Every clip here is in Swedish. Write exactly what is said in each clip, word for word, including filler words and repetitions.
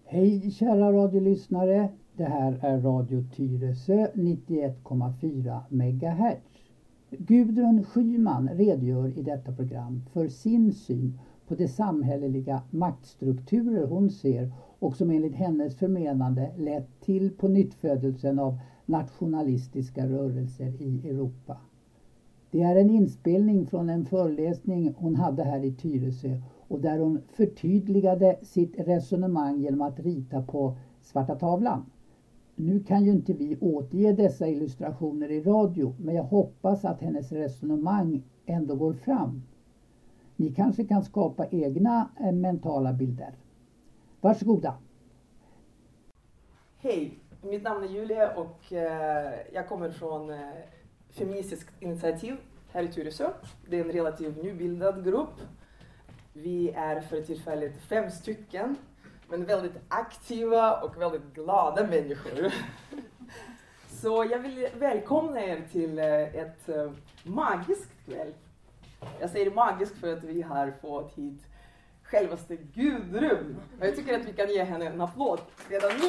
Hej kära radiolyssnare, det här är Radio Tyresö nittioett komma fyra megahertz. Gudrun Schyman redogör i detta program för sin syn på de samhälleliga maktstrukturer hon ser och som enligt hennes förmenande lett till på nyttfödelsen av nationalistiska rörelser i Europa. Det är en inspelning från en föreläsning hon hade här i Tyresö och där hon förtydligade sitt resonemang genom att rita på svarta tavlan. Nu kan ju inte vi återge dessa illustrationer i radio, men jag hoppas att hennes resonemang ändå går fram. Ni kanske kan skapa egna eh, mentala bilder. Varsågoda. Hej, mitt namn är Julia och eh, jag kommer från eh, Feministiskt initiativ här i Tyresö. Det är en relativt nybildad grupp. Vi är för tillfället fem stycken, men väldigt aktiva och väldigt glada människor. Så jag vill välkomna er till ett magiskt kväll. Jag säger magiskt för att vi har fått hit självaste Gudrun. Och jag tycker att vi kan ge henne en applåd redan nu.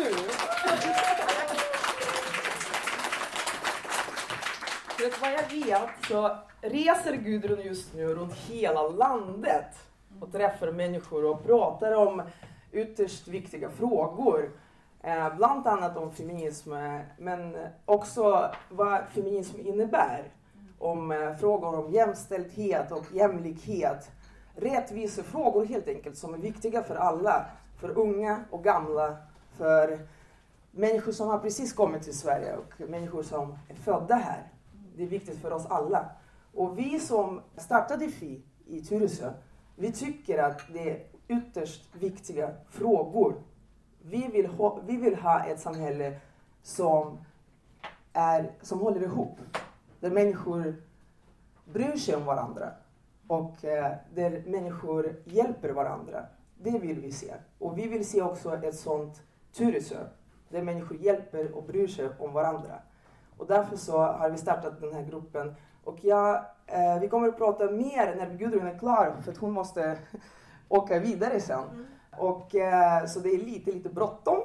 För att vad jag vet så reser Gudrun just nu runt hela landet och träffar människor och pratar om ytterst viktiga frågor. Eh, bland annat om feminism, men också vad feminism innebär. Om eh, frågor om jämställdhet och jämlikhet. Rättvisa frågor helt enkelt som är viktiga för alla. För unga och gamla. För människor som har precis kommit till Sverige och människor som är födda här. Det är viktigt för oss alla. Och vi som startade F I i Tyresö, vi tycker att det är ytterst viktiga frågor. Vi vill ha, vi vill ha ett samhälle som, är, som håller ihop. Där människor bryr sig om varandra. Och eh, där människor hjälper varandra. Det vill vi se. Och vi vill se också ett sånt Tyresö. Där människor hjälper och bryr sig om varandra. Och därför så har vi startat den här gruppen. Och jag, eh, vi kommer att prata mer när Gudrun är klar. För att hon måste åka vidare sen. Mm. Och, eh, så det är lite, lite bråttom.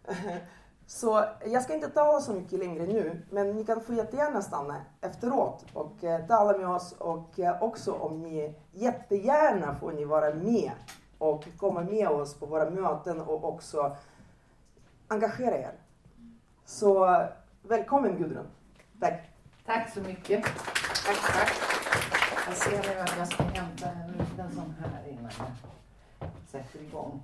Så jag ska inte tala så mycket längre nu. Men ni kan få jättegärna stanna efteråt. Och eh, tala med oss. Och eh, också om ni jättegärna får ni vara med. Och komma med oss på våra möten. Och också engagera er. Så välkommen Gudrun. Tack. Tack så mycket. Tack, tack. Jag ser nu att jag ska hämta en liten sån här innan jag sätter igång.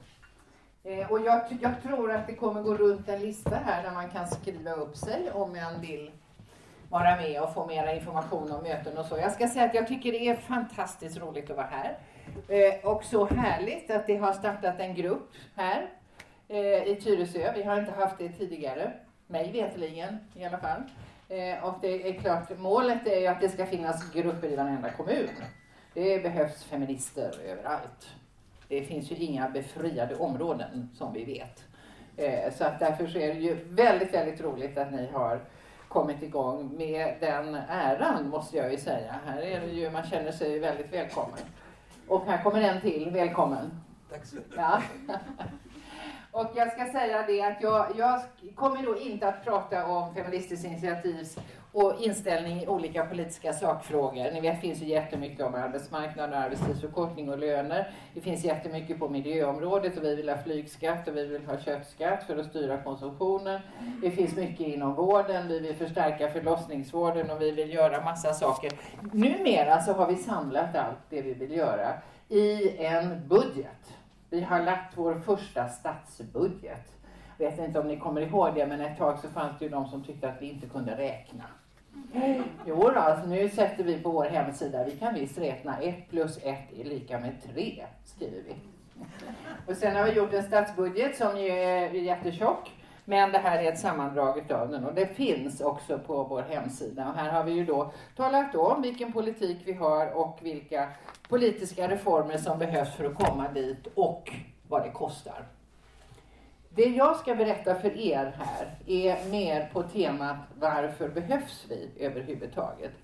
Eh, och jag, jag tror att det kommer gå runt en lista här där man kan skriva upp sig om man vill vara med och få mera information om möten och så. Jag ska säga att jag tycker det är fantastiskt roligt att vara här. Eh, och så härligt att det har startat en grupp här eh, i Tyresö. Vi har inte haft det tidigare. Mig vetligen i alla fall. Eh, och det är klart, målet är ju att det ska finnas grupper i varenda kommun. Det behövs feminister överallt. Det finns ju inga befriade områden som vi vet. Eh, så att därför så är det ju väldigt, väldigt roligt att ni har kommit igång med den äran, måste jag ju säga. Här är det ju, man känner sig väldigt välkommen. Och här kommer en till, välkommen. Tack så mycket. Ja. Och jag ska säga det att jag, jag kommer då inte att prata om Feministiskt initiativs och inställning i olika politiska sakfrågor. Ni vet, det finns ju jättemycket om arbetsmarknad och arbetstidsförkortning och löner. Det finns jättemycket på miljöområdet och vi vill ha flygskatt och vi vill ha köttskatt för att styra konsumtionen. Det finns mycket inom vården, vi vill förstärka förlossningsvården och vi vill göra massa saker. Numera så har vi samlat allt det vi vill göra i en budget. Vi har lagt vår första statsbudget. Jag vet inte om ni kommer ihåg det, men ett tag så fanns det ju de som tyckte att vi inte kunde räkna. Jo, alltså, nu sätter vi på vår hemsida, vi kan visst räkna ett plus ett är lika med tre, skriver vi. Och sen har vi gjort en statsbudget som ju är jättetjock, men det här är ett sammandrag av den och det finns också på vår hemsida. Och här har vi ju då talat om vilken politik vi har och vilka politiska reformer som behövs för att komma dit och vad det kostar. Det jag ska berätta för er här är mer på temat varför behövs vi överhuvudtaget.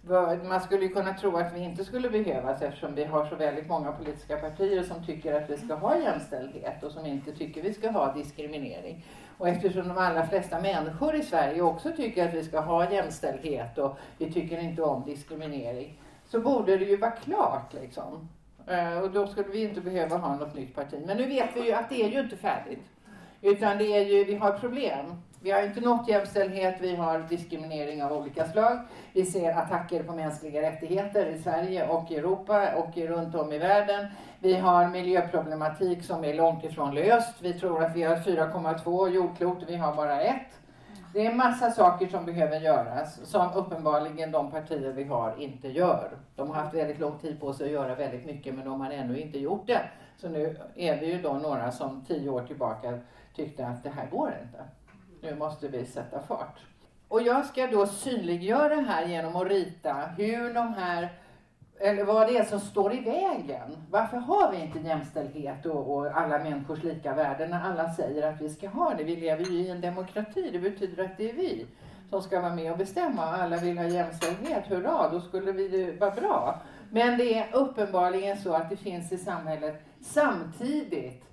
Man skulle ju kunna tro att vi inte skulle behövas eftersom vi har så väldigt många politiska partier som tycker att vi ska ha jämställdhet och som inte tycker vi ska ha diskriminering. Och eftersom de allra flesta människor i Sverige också tycker att vi ska ha jämställdhet och vi tycker inte om diskriminering, så borde det ju vara klart liksom. Och då skulle vi inte behöva ha något nytt parti. Men nu vet vi ju att det är ju inte färdigt. Utan det är ju, vi har problem. Vi har inte nått jämställdhet, vi har diskriminering av olika slag. Vi ser attacker på mänskliga rättigheter i Sverige och i Europa och runt om i världen. Vi har miljöproblematik som är långt ifrån löst. Vi tror att vi har fyra komma två jordklot och vi har bara ett. Det är en massa saker som behöver göras som uppenbarligen de partier vi har inte gör. De har haft väldigt lång tid på sig att göra väldigt mycket men de har ännu inte gjort det. Så nu är vi ju då några som tio år tillbaka tyckte att det här går inte. Nu måste vi sätta fart. Och jag ska då synliggöra här genom att rita hur de här, eller vad det är som står i vägen. Varför har vi inte jämställdhet och, och alla människors lika värde när alla säger att vi ska ha det? Vi lever ju i en demokrati, det betyder att det är vi som ska vara med och bestämma. Alla vill ha jämställdhet, hurra, då skulle vi vara bra. Men det är uppenbarligen så att det finns i samhället samtidigt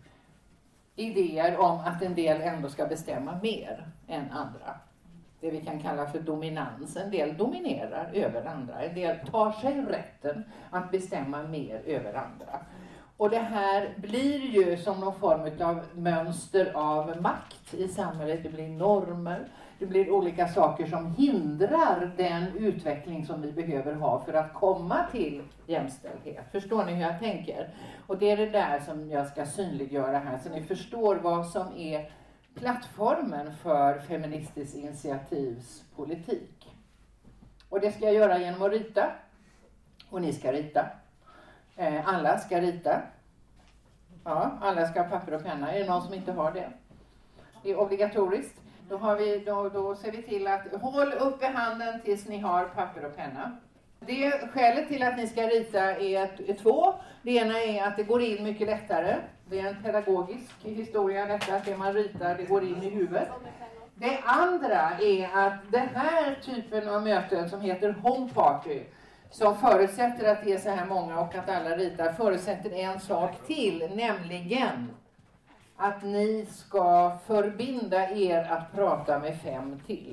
idéer om att en del ändå ska bestämma mer än andra. Det vi kan kalla för dominans. En del dominerar över andra. En del tar sig rätten att bestämma mer över andra. Och det här blir ju som någon form av mönster av makt i samhället. Det blir normer. Det blir olika saker som hindrar den utveckling som vi behöver ha för att komma till jämställdhet. Förstår ni hur jag tänker? Och det är det där som jag ska synliggöra här så ni förstår vad som är plattformen för Feministiskt initiativs politik. Och det ska jag göra genom att rita. Och ni ska rita. Eh, alla ska rita. Ja, alla ska ha papper och penna. Är det någon som inte har det? Det är obligatoriskt. Då, har vi, då, då ser vi till att håll upp i handen tills ni har papper och penna. Det skälet till att ni ska rita är, är två. Det ena är att det går in mycket lättare. Det är en pedagogisk historia detta, att det man ritar det går in i huvudet. Det andra är att den här typen av möten som heter home party, som förutsätter att det är så här många och att alla ritar, förutsätter en sak till, nämligen att ni ska förbinda er att prata med fem till.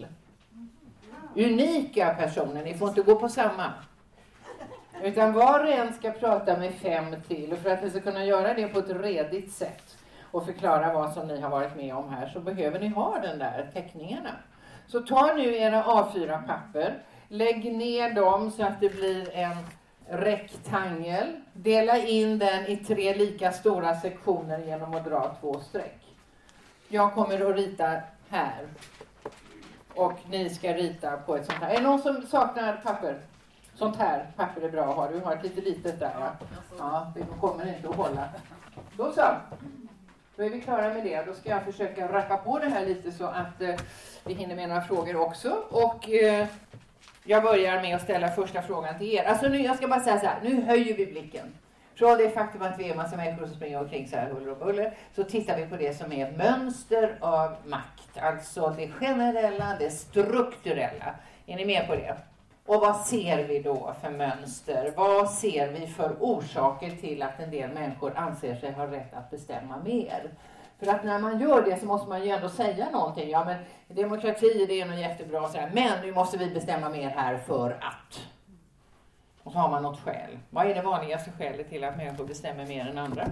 Unika personer, ni får inte gå på samma. Utan var och en ska prata med fem till. Och för att ni ska kunna göra det på ett redigt sätt och förklara vad som ni har varit med om här, så behöver ni ha den där teckningarna. Så ta nu era A fyra papper, lägg ner dem så att det blir en rektangel. Dela in den i tre lika stora sektioner genom att dra två streck. Jag kommer att rita här. Och ni ska rita på ett sånt här. Är det någon som saknar papper? Sånt här papper är bra att ha. Du har ett lite litet där. Ja, ja det kommer inte att hålla. Då så. Då är vi klara med det. Då ska jag försöka rappa på det här lite så att eh, vi hinner med några frågor också. Och eh, jag börjar med att ställa första frågan till er. Alltså nu, jag ska bara säga så här. Nu höjer vi blicken. Från det faktum att vi är en massa människor som springer omkring så här huller och buller, så tittar vi på det som är mönster av makt. Alltså det generella, det strukturella. Är ni med på det? Och vad ser vi då för mönster? Vad ser vi för orsaker till att en del människor anser sig ha rätt att bestämma mer? För att när man gör det så måste man ju ändå säga någonting. Ja, men demokrati, det är nog jättebra så här, men nu måste vi bestämma mer här för att. Och så har man något skäl. Vad är det vanligaste skälet till att människor bestämmer mer än andra?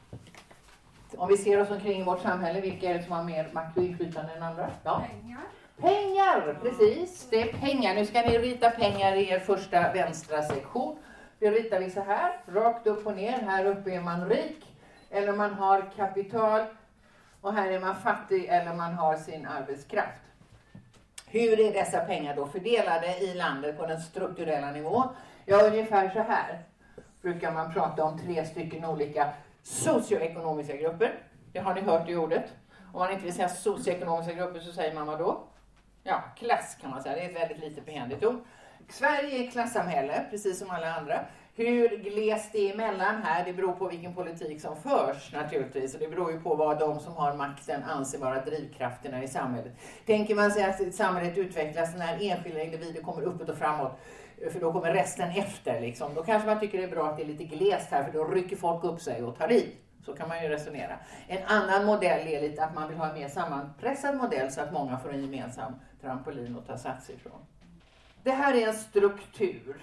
Om vi ser oss omkring i vårt samhälle, vilka är det som har mer makt och inflytande än andra? Ja. Pengar. Pengar, precis. Det är pengar. Nu ska ni rita pengar i er första vänstra sektion. Det ritar vi så här, rakt upp och ner. Här uppe är man rik, eller man har kapital. Och här är man fattig, eller man har sin arbetskraft. Hur är dessa pengar då fördelade i landet på den strukturella nivån? Ja, ungefär så här brukar man prata om tre stycken olika socioekonomiska grupper. Det har ni hört i ordet. Om man inte vill säga socioekonomiska grupper så säger man vad då? Ja, klass kan man säga. Det är ett väldigt lite behändigt ord. Sverige är ett klassamhälle, precis som alla andra. Hur glest det är emellan här, det beror på vilken politik som förs naturligtvis. Och det beror ju på vad de som har makten anser vara drivkrafterna i samhället. Tänker man sig att samhället utvecklas när enskilda individer kommer uppåt och framåt, för då kommer resten efter liksom. Då kanske man tycker det är bra att det är lite glest här, för då rycker folk upp sig och tar i. Så kan man ju resonera. En annan modell är lite att man vill ha en mer sammanpressad modell så att många får en gemensam trampolin att ta sats ifrån. Det här är en struktur.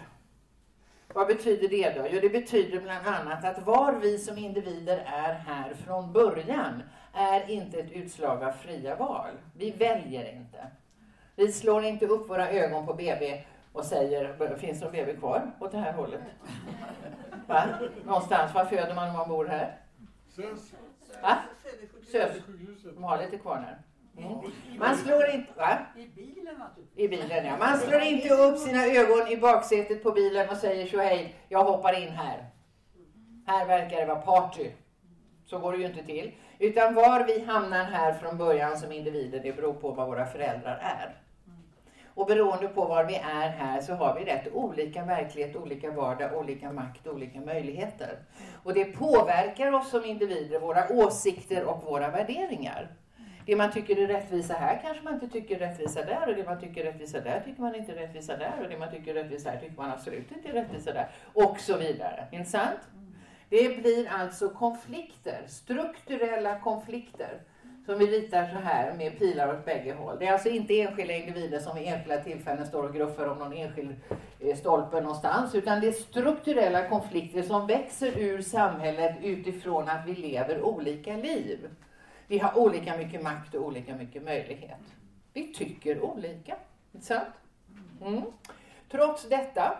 Vad betyder det då? Jo, det betyder bland annat att var vi som individer är här från början är inte ett utslag av fria val. Vi väljer inte. Vi slår inte upp våra ögon på B B och säger, finns det någon B B kvar åt det här hållet? Va? Någonstans, var föder man om man bor här? Sös. Va? Sös. De har lite kvar där. Mm. Man slår inte, va? I bilen naturligtvis. I bilen, ja. Man slår inte upp sina ögon i baksätet på bilen och säger så hej, jag hoppar in här. Här verkar det vara party. Så går det ju inte till. Utan var vi hamnar här från början som individer, det beror på vad våra föräldrar är. Och beroende på var vi är här så har vi rätt olika verklighet, olika vardag, olika makt, olika möjligheter. Och det påverkar oss som individer, våra åsikter och våra värderingar. Det man tycker är rättvisa här kanske man inte tycker är rättvisa där, och det man tycker är rättvisa där tycker man inte är rättvisa där, och det man tycker är rättvisa där tycker man absolut inte är rättvisa där, och så vidare. Intressant? Det blir alltså konflikter, strukturella konflikter, som vi ritar så här med pilar åt bägge håll. Det är alltså inte enskilda individer som vid enskilda tillfällen står och gruffar om någon enskild stolpe någonstans, utan det är strukturella konflikter som växer ur samhället utifrån att vi lever olika liv. Vi har olika mycket makt och olika mycket möjlighet. Vi tycker olika, inte sant? Mm. Trots detta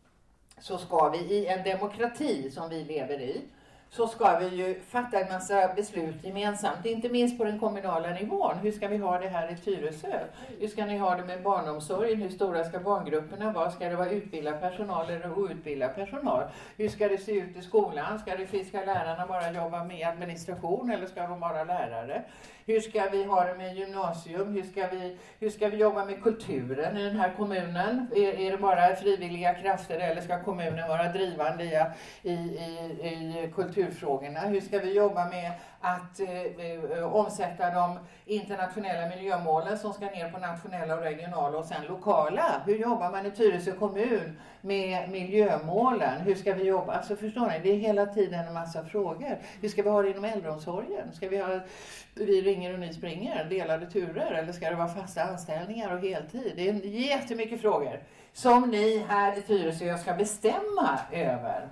så ska vi i en demokrati som vi lever i, så ska vi ju fatta en massa beslut gemensamt, inte minst på den kommunala nivån. Hur ska vi ha det här i Tyresö? Hur ska ni ha det med barnomsorgen? Hur stora ska barngrupperna vara? Ska det vara utbildad personal eller outbildad personal? Hur ska det se ut i skolan? Ska det fiska lärarna bara jobba med administration, eller ska de vara lärare? Hur ska vi ha det med gymnasium? Hur ska vi, hur ska vi jobba med kulturen i den här kommunen? Är, är det bara frivilliga krafter, eller ska kommunen vara drivande i, i, i, i kulturfrågorna? Hur ska vi jobba med att eh, omsätta de internationella miljömålen som ska ner på nationella och regionala och sen lokala? Hur jobbar man i Tyresö kommun med miljömålen? Hur ska vi jobba? Alltså förstår ni, det är hela tiden en massa frågor. Hur ska vi ha det inom äldreomsorgen? Ska vi ha vi ringer och ni springer, delade turer, eller ska det vara fasta anställningar och heltid? Det är jättemycket frågor som ni här i Tyresö ska bestämma över.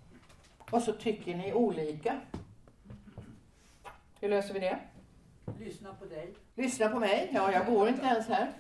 Och så tycker ni olika. Hur löser vi det? Lyssna på dig. Lyssna på mig? Ja, jag bor inte ens här.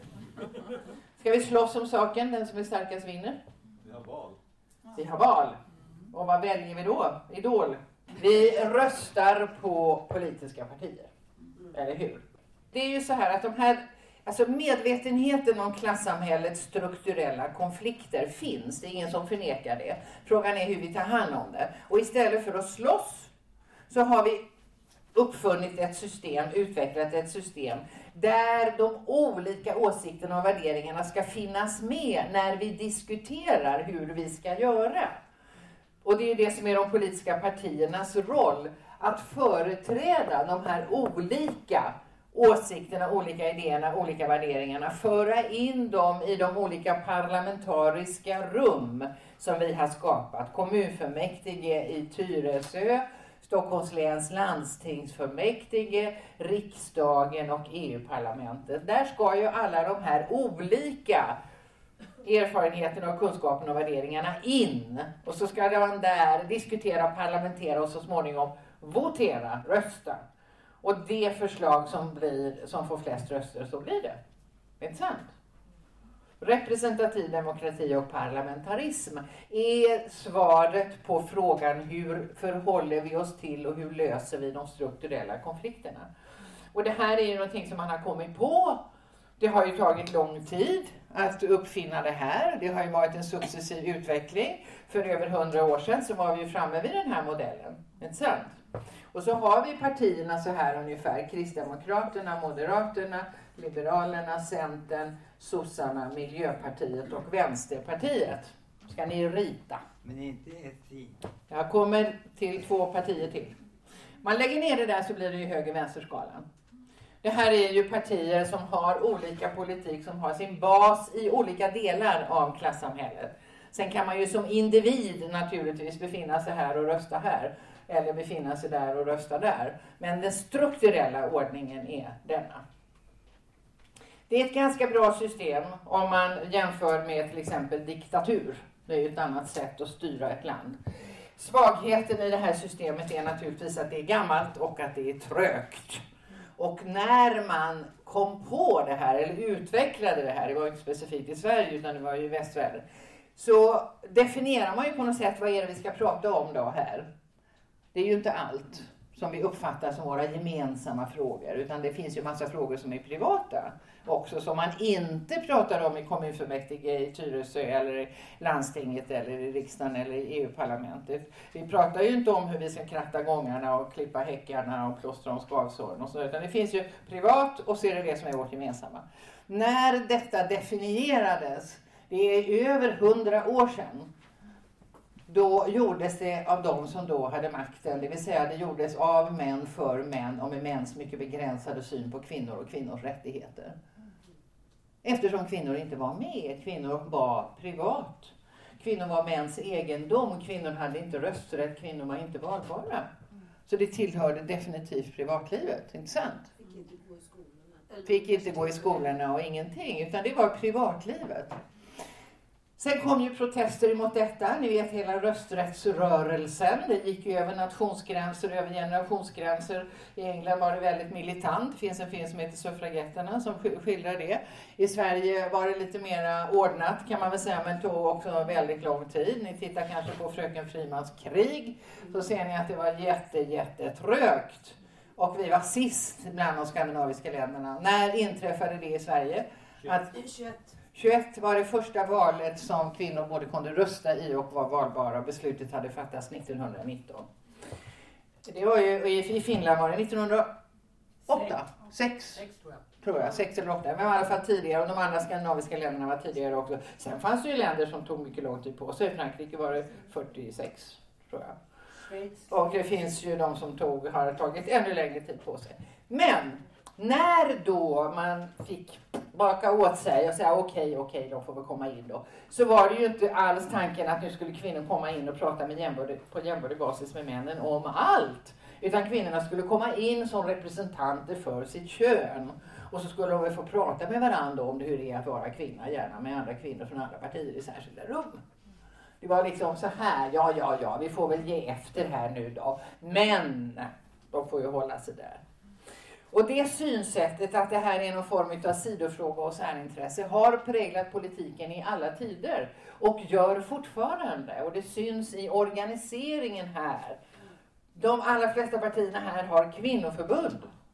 Ska vi slåss om saken? Den som är starkast vinner? Vi har val. Vi har val. Och vad väljer vi då? Idol. Vi röstar på politiska partier. Eller hur? Det är ju så här att de här, alltså medvetenheten om klassamhällets strukturella konflikter finns. Det är ingen som förnekar det. Frågan är hur vi tar hand om det. Och istället för att slåss så har vi uppfunnit ett system, utvecklat ett system där de olika åsikterna och värderingarna ska finnas med när vi diskuterar hur vi ska göra. Och det är det som är de politiska partiernas roll, att företräda de här olika åsikterna, olika idéerna, olika värderingarna, föra in dem i de olika parlamentariska rum som vi har skapat. Kommunfullmäktige i Tyresö, Stockholms läns landstingsfullmäktige, riksdagen och E U-parlamentet. Där ska ju alla de här olika erfarenheterna och kunskapen och värderingarna in. Och så ska man där diskutera, parlamentera och så småningom votera, rösta. Och det förslag som, blir, som får flest röster, så blir det. Inte sant? Representativ demokrati och parlamentarism är svaret på frågan hur förhåller vi oss till och hur löser vi de strukturella konflikterna. Och det här är ju någonting som man har kommit på. Det har ju tagit lång tid att uppfinna det här. Det har ju varit en successiv utveckling. För över hundra år sedan så var vi framme vid den här modellen. Inte sant? Och så har vi partierna så här ungefär. Kristdemokraterna, Moderaterna, Liberalerna, Centern, Sossarna, Miljöpartiet och Vänsterpartiet. Ska ni rita? Men inte ett i. Jag kommer till två partier till. Man lägger ner det där så blir det ju höger-vänsterskalan. Det här är ju partier som har olika politik, som har sin bas i olika delar av klassamhället. Sen kan man ju som individ naturligtvis befinna sig här och rösta här. Eller befinna sig där och rösta där. Men den strukturella ordningen är denna. Det är ett ganska bra system om man jämför med till exempel diktatur. Det är ju ett annat sätt att styra ett land. Svagheten i det här systemet är naturligtvis att det är gammalt och att det är trögt. Och när man kom på det här, eller utvecklade det här, det var inte specifikt i Sverige utan det var ju i västvärlden, så definierar man ju på något sätt vad är det vi ska prata om då här. Det är ju inte allt som vi uppfattar som våra gemensamma frågor, utan det finns ju massa frågor som är privata också, som man inte pratar om i kommunfullmäktige i Tyresö eller i landstinget eller i riksdagen eller i E U-parlamentet. Vi pratar ju inte om hur vi ska kratta gångarna och klippa häckarna och plåstra om skavsåren och så, utan det finns ju privat och så är det det som är vårt gemensamma. När detta definierades, det är över hundra år sedan, då gjordes det av de som då hade makten, det vill säga det gjordes av män för män och med mäns mycket begränsade syn på kvinnor och kvinnors rättigheter. Eftersom kvinnor inte var med, kvinnor var privat. Kvinnor var mäns egendom, kvinnor hade inte rösträtt, kvinnor var inte valbara. Så det tillhörde definitivt privatlivet, inte sant? Fick inte gå i skolorna. Fick inte gå i skolorna och ingenting, utan det var privatlivet. Sen kom ju protester emot detta. Ni vet hela rösträttsrörelsen. Det gick ju över nationsgränser, över generationsgränser. I England var det väldigt militant. Det finns en film som heter Suffragetterna som skildrar det. I Sverige var det lite mer ordnat kan man väl säga, men tog också väldigt lång tid. Ni tittar kanske på Fröken Frimans krig. Så ser ni att det var jätte, jätte trögt. Och vi var sist bland de skandinaviska länderna. När inträffade det i Sverige? Att tjugoett. tjugoett var det första valet som kvinnor både kunde rösta i och var valbara. Beslutet hade fattats nittonhundranitton. Det var ju, i Finland var det nittonhundraåtta. Sex, Sex tror jag. tror jag. Sex eller åtta. Men i alla fall tidigare. Och de andra skandinaviska länderna var tidigare också. Sen fanns det ju länder som tog mycket lång tid på sig. I Frankrike var det fyrtiosex, tror jag. Schweiz. Och det finns ju de som tog, har tagit ännu längre tid på sig. Men när då man fick baka åt sig och säga okej, okej, de får väl komma in då. Så var det ju inte alls tanken att nu skulle kvinnor komma in och prata med jämbördig, på jämbördig basis med männen om allt. Utan kvinnorna skulle komma in som representanter för sitt kön. Och så skulle de väl få prata med varandra om hur det är att vara kvinna, gärna med andra kvinnor från andra partier i särskilda rum. Det var liksom så här, ja, ja, ja, vi får väl ge efter här nu då. Men de får ju hålla sig där. Och det synsättet att det här är någon form av sidofråga och särintresse har präglat politiken i alla tider och gör fortfarande. Och det syns i organiseringen här. De allra flesta partierna här har kvinnoförbund.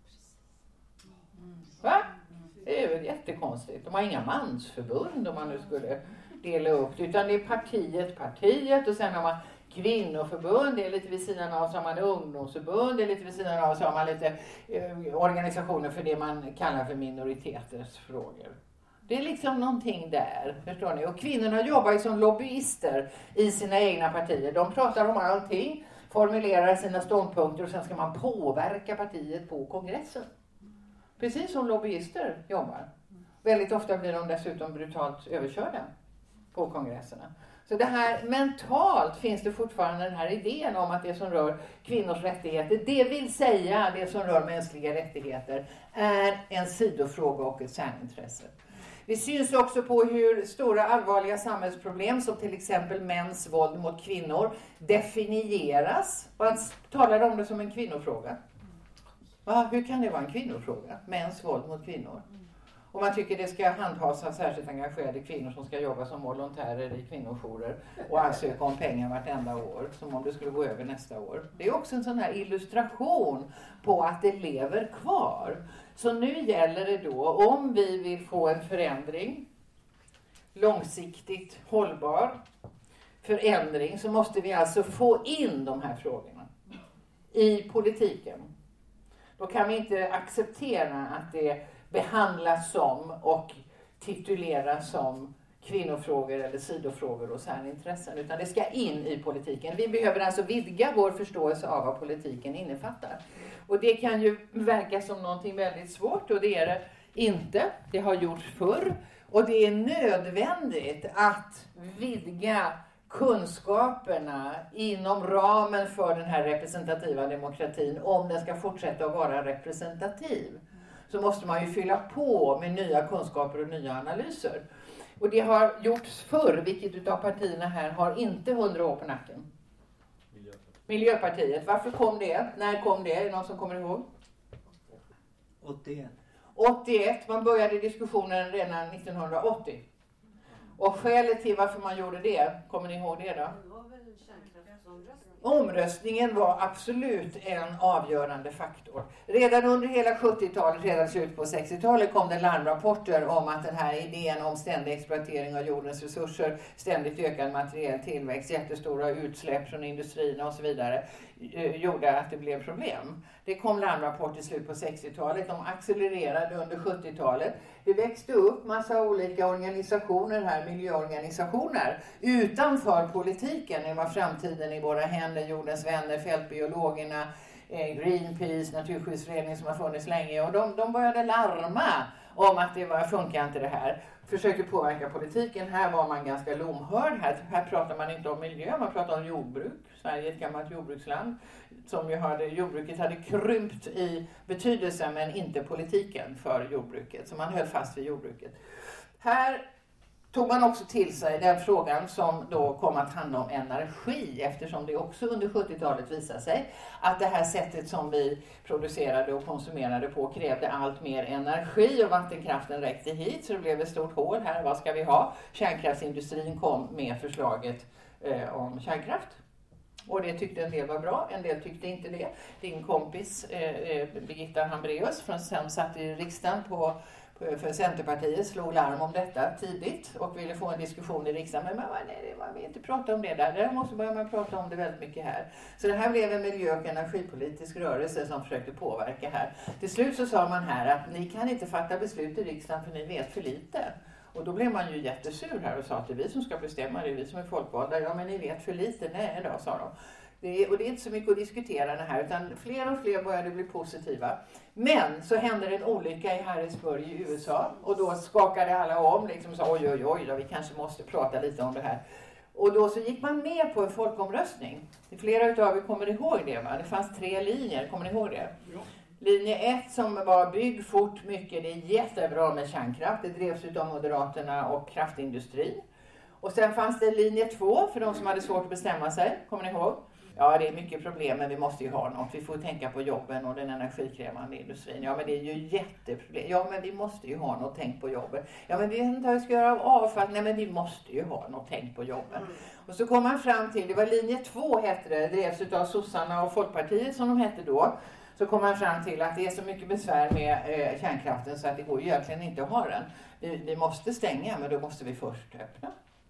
Va? Det är väl jättekonstigt. De har inga mansförbund om man nu skulle dela upp det. Utan det är partiet, partiet och sen har man kvinnoförbund, det är lite vid sidan av, så har man ungdomsförbund, det är lite vid sidan av, så har man lite eh, organisationer för det man kallar för minoriteters frågor. Det är liksom någonting där, förstår ni? Och kvinnorna jobbar ju som lobbyister i sina egna partier. De pratar om allting, formulerar sina ståndpunkter och sen ska man påverka partiet på kongressen. Precis som lobbyister jobbar. Väldigt ofta blir de dessutom brutalt överkörda på kongresserna. Så det här mentalt finns det fortfarande den här idén om att det som rör kvinnors rättigheter, det vill säga det som rör mänskliga rättigheter, är en sidofråga och ett särintresse. Det syns också på hur stora allvarliga samhällsproblem som till exempel mäns våld mot kvinnor definieras. Man talar om det som en kvinnofråga. Va? Hur kan det vara en kvinnofråga? Mäns våld mot kvinnor. Och man tycker det ska handhas av särskilt engagerade kvinnor som ska jobba som volontärer i kvinnojourer och ansöka om pengar vartenda år, som om det skulle gå över nästa år. Det är också en sån här illustration på att det lever kvar. Så nu gäller det då, om vi vill få en förändring, långsiktigt hållbar förändring, så måste vi alltså få in de här frågorna i politiken. Då kan vi inte acceptera att det behandlas som och tituleras som kvinnofrågor eller sidofrågor och särintressen, utan det ska in i politiken. Vi behöver alltså vidga vår förståelse av vad politiken innefattar. Och det kan ju verka som någonting väldigt svårt, och det är det inte. Det har gjorts förr Och det är nödvändigt att vidga kunskaperna inom ramen för den här representativa demokratin. Om den ska fortsätta att vara representativ så måste man ju fylla på med nya kunskaper och nya analyser. Och det har gjorts förr, vilket utav partierna här har inte hundra år på nacken. Miljöpartiet. Miljöpartiet. Varför kom det? När kom det? Är det någon som kommer ihåg? åttioett. åttioett. Man började diskussionen redan nittonhundraåttio. Och skälet till varför man gjorde det, kommer ni ihåg det då? Det var väl kärnkraftsomröstningen? Omröstningen var absolut en avgörande faktor. Redan under hela sjuttiotalet, redan slut på sextiotalet kom det larmrapporter om att den här idén om ständig exploatering av jordens resurser, ständigt ökad materiell tillväxt, jättestora utsläpp från industrierna och så vidare gjorde att det blev problem. Det kom larmrapporter i slut på sextiotalet, de accelererade under sjuttiotalet. Det växte upp massa olika organisationer här, miljöorganisationer, utanför politiken. Det var Framtiden i våra händer, Jordens vänner, Fältbiologerna, Greenpeace, Naturskyddsföreningen som har funnits länge. Och de, de började larma om att det var, funkar inte det här. Försökte påverka politiken. Här var man ganska lomhörd. Här, här pratar man inte om miljö, man pratar om jordbruk. Sverige är ett gammalt jordbruksland. Som ju hade, jordbruket hade krympt i betydelse men inte politiken för jordbruket. Så man höll fast vid jordbruket. Här tog man också till sig den frågan som då kom att handla om energi, eftersom det också under sjuttiotalet visade sig att det här sättet som vi producerade och konsumerade på krävde allt mer energi och vattenkraften räckte hit, så det blev ett stort hål här. Vad ska vi ha? Kärnkraftsindustrin kom med förslaget eh, om kärnkraft. Och det tyckte en del var bra, en del tyckte inte det. Din kompis eh, Birgitta Hambraeus från, som satt i riksdagen på för Centerpartiet slog larm om detta tidigt och ville få en diskussion i riksdagen. Men man, nej, man vill inte prata om det där. Där måste börja man prata om det väldigt mycket här. Så det här blev en miljö- och energipolitisk rörelse som försökte påverka här. Till slut så sa man här att ni kan inte fatta beslut i riksdagen för ni vet för lite. Och då blev man ju jättesur här och sa att det är vi som ska bestämma, det är vi som är folkvalda. Ja, men ni vet för lite. Nej då, sa de. Det är, och det är inte så mycket att diskutera det här, utan fler och fler började bli positiva. Men så hände en olycka i Harrisburg i U S A och då skakade alla om liksom och sa oj oj oj då, vi kanske måste prata lite om det här. Och då så gick man med på en folkomröstning. Flera utav er kommer ihåg det, va? Det fanns tre linjer, kommer ni ihåg det? Ja. Linje ett som var bygg fort mycket, det är jättebra med kärnkraft. Det drevs utav Moderaterna och kraftindustrin. Och sen fanns det linje två för de som hade svårt att bestämma sig, kommer ni ihåg? Ja, det är mycket problem, men vi måste ju ha något. Vi får tänka på jobben och den energikrävande industrin. Ja, men det är ju jätteproblem. Ja, men vi måste ju ha något, tänk på jobben. Ja, men vi vet inte vad vi ska göra av avfall. Nej, men vi måste ju ha något, tänk på jobben. Mm. Och så kom man fram till, det var linje två hette det, drevs utav Sossarna och Folkpartiet som de hette då. Så kom man fram till att det är så mycket besvär med eh, kärnkraften så att det går ju egentligen inte att ha den. Vi, vi måste stänga, men då måste vi först öppna.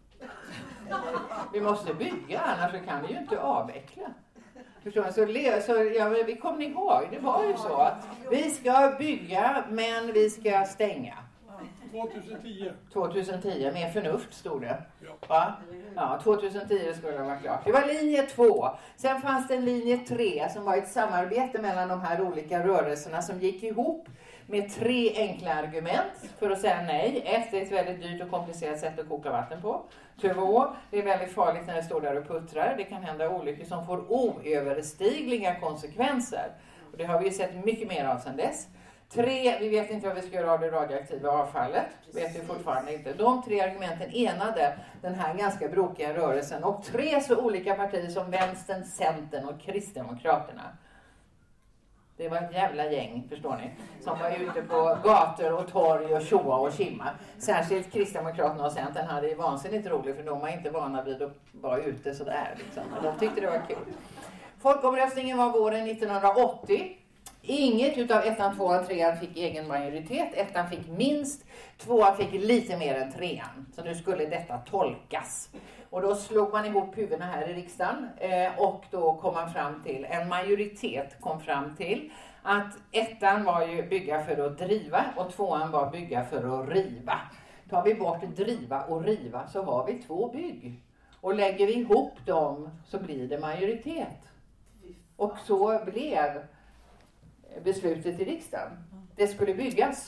Vi måste bygga, annars kan vi ju inte avveckla. Förstår ni? Så, så ja, vi kommer ihåg, det var ju så att vi ska bygga men vi ska stänga. tjugohundratio. tjugohundratio, med förnuft stod det. Va? Ja, tjugohundratio skulle det vara klart. Det var linje två. Sen fanns det en linje tre som var ett samarbete mellan de här olika rörelserna som gick ihop med tre enkla argument för att säga nej. Ett, det är ett väldigt dyrt och komplicerat sätt att koka vatten på. Två, det är väldigt farligt när det står där och puttrar. Det kan hända olyckor som får oöverstigliga konsekvenser. Och det har vi sett mycket mer av sedan dess. Tre, vi vet inte vad vi ska göra av det radioaktiva avfallet. Vet vi fortfarande inte. De tre argumenten enade den här ganska brokiga rörelsen. Och tre så olika partier som Vänstern, Centern och Kristdemokraterna. Det var ett jävla gäng, förstår ni, som var ute på gator och torg och tjoa och kimma. Särskilt Kristdemokraterna och Centern hade ju vansinnigt roligt för de var inte vana vid att vara ute sådär. Liksom. De tyckte det var kul. Folkomröstningen var våren nittonhundraåttio. Inget utav ettan, tvåan, trean fick egen majoritet. Ettan fick minst, tvåan fick lite mer än trean. Så nu skulle detta tolkas. Och då slog man ihop huvudena här i riksdagen eh, och då kom man fram till, en majoritet kom fram till att ettan var ju bygga för att driva och tvåan var bygga för att riva. Tar vi bort driva och riva så har vi två bygg. Och lägger vi ihop dem så blir det majoritet. Och så blev beslutet i riksdagen. Det skulle byggas.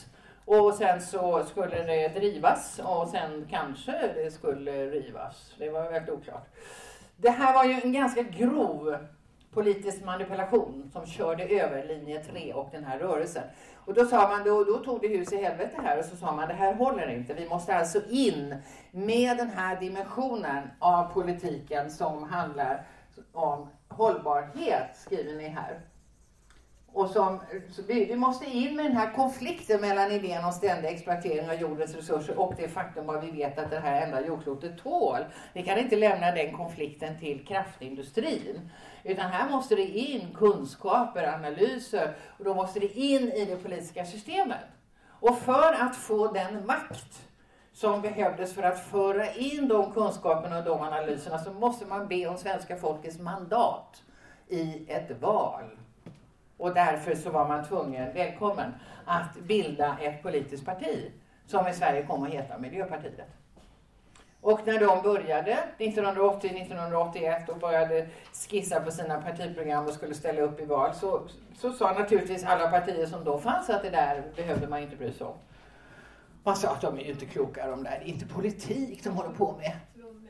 Och sen så skulle det drivas och sen kanske det skulle rivas. Det var väldigt oklart. Det här var ju en ganska grov politisk manipulation som körde över linje tre och den här rörelsen. Och då sa man, då, då tog det hus i helvete här och så sa man det här håller inte. Vi måste alltså in med den här dimensionen av politiken som handlar om hållbarhet, skriver ni här. Och som, så vi, vi måste in med den här konflikten mellan idén om ständig exploatering av jordens resurser och det faktum vad vi vet att det här enda jordklotet tål. Vi kan inte lämna den konflikten till kraftindustrin. Utan här måste det in kunskaper, analyser och då måste det in i det politiska systemet. Och för att få den makt som behövdes för att föra in de kunskaperna och de analyserna så måste man be om svenska folkets mandat i ett val. Och därför så var man tvungen, välkommen, att bilda ett politiskt parti som i Sverige kom att heta Miljöpartiet. Och när de började nittonhundraåttio till nittonhundraåttioett och började skissa på sina partiprogram och skulle ställa upp i val så, så sa naturligtvis alla partier som då fanns att det där behövde man inte bry sig om. Man sa att de är ju inte kloka de där, det är inte politik de håller på med.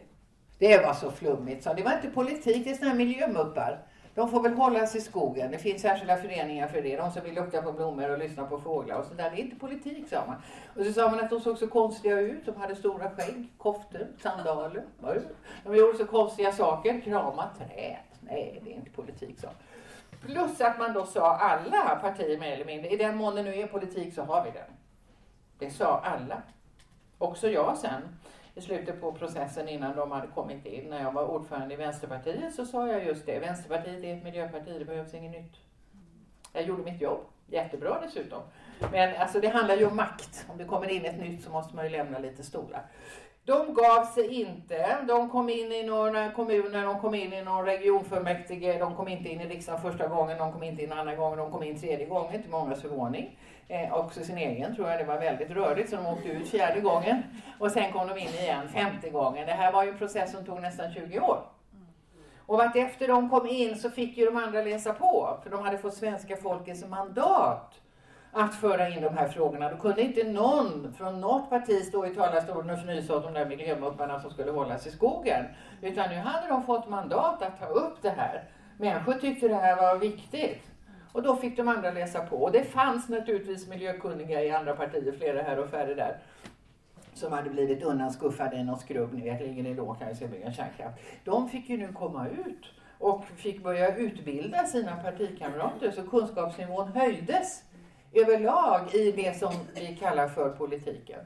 Det var så flummigt, så det var inte politik, det är sådana här miljömuppar. De får väl hållas i skogen. Det finns särskilda föreningar för det. De som vill lukta på blommor och lyssna på fåglar och sådär. Det är inte politik, sa man. Och så sa man att de såg så konstiga ut. De hade stora skägg, koftor, sandaler. De gjorde så konstiga saker. Krama träd. Nej, det är inte politik, så. Plus att man då sa alla partier mer eller mindre. I den mån det nu är politik så har vi den. Det sa alla. Också jag sen. I slutet på processen innan de hade kommit in. När jag var ordförande i Vänsterpartiet så sa jag just det. Vänsterpartiet är ett miljöparti, det behövs inget nytt. Jag gjorde mitt jobb. Jättebra dessutom. Men alltså det handlar ju om makt. Om det kommer in ett nytt så måste man ju lämna lite stolar. De gav sig inte. De kom in i några kommuner, de kom in i någon regionfullmäktige. De kom inte in i riksdagen första gången, de kom inte in andra gången, de kom in tredje gången till mångas förvåning. Eh, också sin egen tror jag, det var väldigt rörigt så de åkte ut fjärde gången. Och sen kom de in igen femte gången. Det här var ju en process som tog nästan tjugo år. Och vart efter de kom in så fick ju de andra läsa på. För de hade fått svenska folkets mandat att föra in de här frågorna. Då kunde inte någon från något parti stå i talarstolen och fnysa åt de där miljömupparna som skulle hållas i skogen. Utan nu hade de fått mandat att ta upp det här. Människor tyckte det här var viktigt. Och då fick de andra läsa på. Och det fanns naturligtvis miljökunniga i andra partier, flera här och färre där. Som hade blivit undanskuffade i någon skrubb, ni vet, ligger i låg här, ska bygga kärnkraft. De fick ju nu komma ut och fick börja utbilda sina partikamrater så kunskapsnivån höjdes överlag i det som vi kallar för politiken.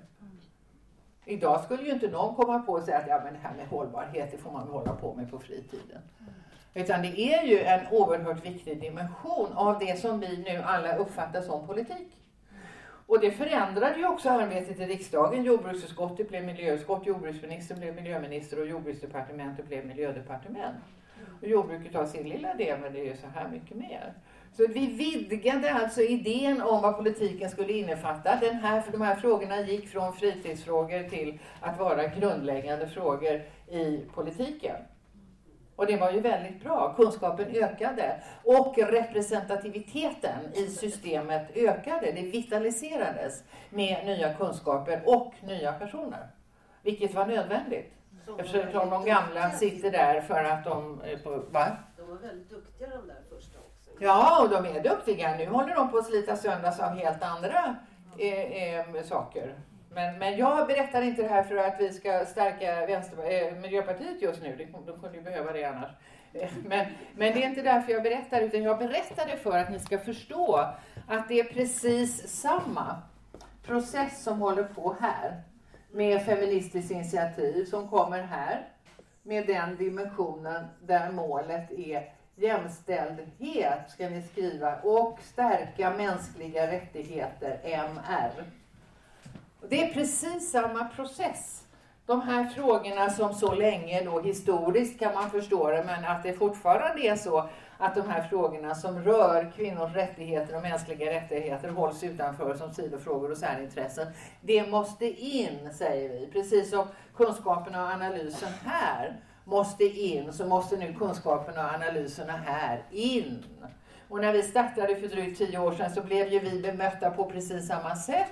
Idag skulle ju inte någon komma på och säga att ja, men det här med hållbarhet det får man hålla på med på fritiden. Utan det är ju en oerhört viktig dimension av det som vi nu alla uppfattar som politik. Och det förändrade ju också arbetet i riksdagen. Jordbruksutskottet blev miljöutskott, jordbruksministern blev miljöminister och jordbruksdepartementet blev miljödepartement. Och jordbruket har sin lilla del, men det är ju så här mycket mer. Så vi vidgade alltså idén om vad politiken skulle innefatta. Den här, för de här frågorna gick från fritidsfrågor till att vara grundläggande frågor i politiken. Och det var ju väldigt bra. Kunskapen ökade och representativiteten i systemet ökade. Det vitaliserades med nya kunskaper och nya personer. Vilket var nödvändigt. Eftersom de gamla sitter där för att de... Va? De var väldigt duktiga de där första också. Ja, och de är duktiga. Nu håller de på att slita söndags av helt andra eh, eh, saker. Men, men jag berättar inte det här för att vi ska stärka Vänster, eh, Miljöpartiet just nu. De, de kunde ju behöva det annars. Eh, men, men det är inte därför jag berättar, utan jag berättar det för att ni ska förstå att det är precis samma process som håller på här. Med feministiskt initiativ som kommer här. Med den dimensionen där målet är jämställdhet, ska ni skriva, och stärka mänskliga rättigheter, M R. Det är precis samma process. De här frågorna som så länge då historiskt kan man förstå det, men att det fortfarande är så att de här frågorna som rör kvinnors rättigheter och mänskliga rättigheter hålls utanför som sidofrågor och särintressen. Det måste in, säger vi. Precis som kunskaperna och analysen här måste in, så måste nu kunskaperna och analyserna här in. Och när vi startade för drygt tio år sedan så blev ju vi bemötta på precis samma sätt.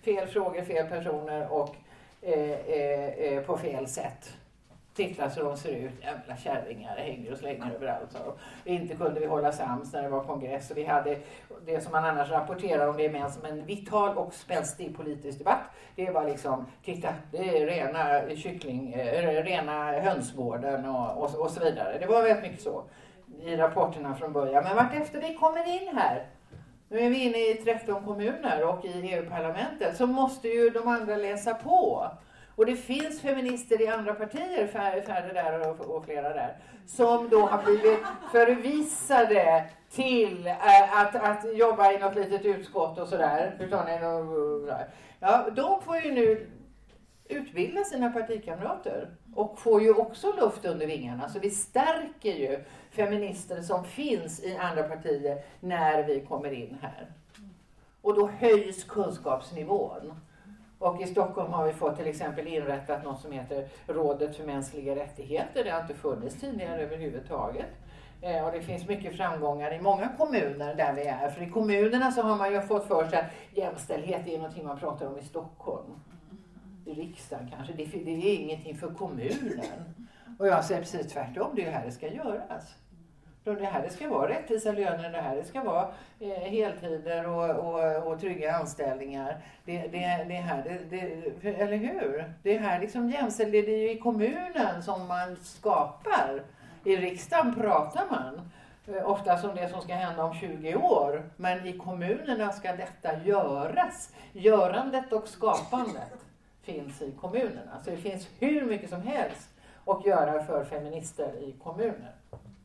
fel frågor, fel personer och eh, eh, på fel sätt. Titta så de ser ut, jävla kärringar, hänger och slänger överallt. Så. Inte kunde vi hålla sams när det var kongress. Och vi hade det som man annars rapporterar om det med som en vital och spänstig politisk debatt. Det var liksom, titta, det är rena kyckling, äh, rena hönsgården och, och, och så vidare. Det var väldigt mycket så i rapporterna från början. Men vart efter vi kommer in här, nu är vi inne i tretton kommuner och i E U-parlamentet, så måste ju de andra läsa på. Och det finns feminister i andra partier, färre, färre där och, och flera där, som då har blivit förvisade till äh, att, att jobba i något litet utskott och sådär. Ja, de får ju nu utbilda sina partikamrater och får ju också luft under vingarna. Så vi stärker ju feminister som finns i andra partier när vi kommer in här. Och då höjs kunskapsnivån. Och i Stockholm har vi fått till exempel inrättat något som heter Rådet för mänskliga rättigheter. Det har inte funnits tidigare överhuvudtaget. Eh, och det finns mycket framgångar i många kommuner där vi är. För i kommunerna så har man ju fått för sig att jämställdhet är någonting man pratar om i Stockholm. I riksdagen kanske. Det, det är ingenting för kommunen. Och jag säger precis tvärtom. Det är här det ska göras. Det här det ska vara rättvisa löner, det här det ska vara eh, heltider och, och, och trygga anställningar. Det, det, det här, det, det, eller hur? Det här liksom jämställdhet, det är ju i kommunen som man skapar. I riksdagen pratar man eh, oftast om det som ska hända om tjugo år. Men i kommunerna ska detta göras. Görandet och skapandet finns i kommunerna. Så det finns hur mycket som helst att göra för feminister i kommuner.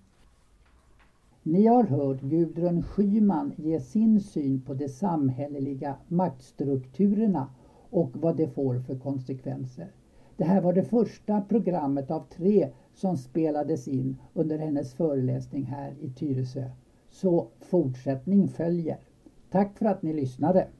Ni har hört Gudrun Schyman ge sin syn på de samhälleliga maktstrukturerna och vad det får för konsekvenser. Det här var det första programmet av tre som spelades in under hennes föreläsning här i Tyresö. Så fortsättning följer. Tack för att ni lyssnade.